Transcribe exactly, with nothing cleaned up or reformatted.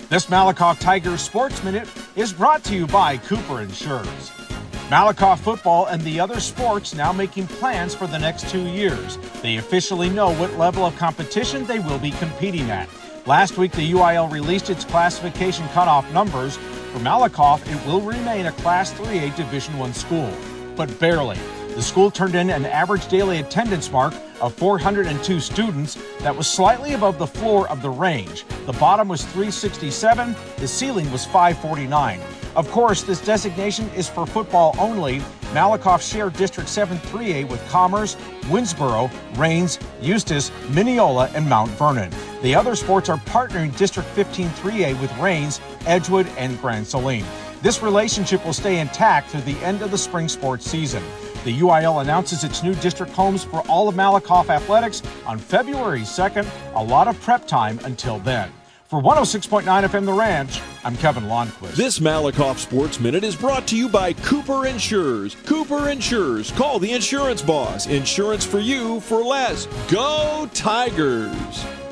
This Malakoff Tigers Sports Minute is brought to you by Cooper Insurance. Malakoff football and the other sports now making plans for the next two years. They officially know what level of competition they will be competing at. Last week, the U I L released its classification cutoff numbers. For Malakoff, it will remain a Class three A Division one school, but barely. The school turned in an average daily attendance mark of four hundred two students that was slightly above the floor of the range. The bottom was three sixty-seven, the ceiling was five forty-nine. Of course, this designation is for football only. Malakoff shared District seven three A with Commerce, Winsboro, Rains, Eustis, Mineola, and Mount Vernon. The other sports are partnering District fifteen three A with Rains, Edgewood, and Grand Saline. This relationship will stay intact through the end of the spring sports season. The U I L announces its new district homes for all of Malakoff athletics on February second. A lot of prep time until then. For one oh six point nine F M The Ranch, I'm Kevin Lonnquist. This Malakoff Sports Minute is brought to you by Cooper Insurers. Cooper Insurers. Call the insurance boss. Insurance for you for less. Go Tigers!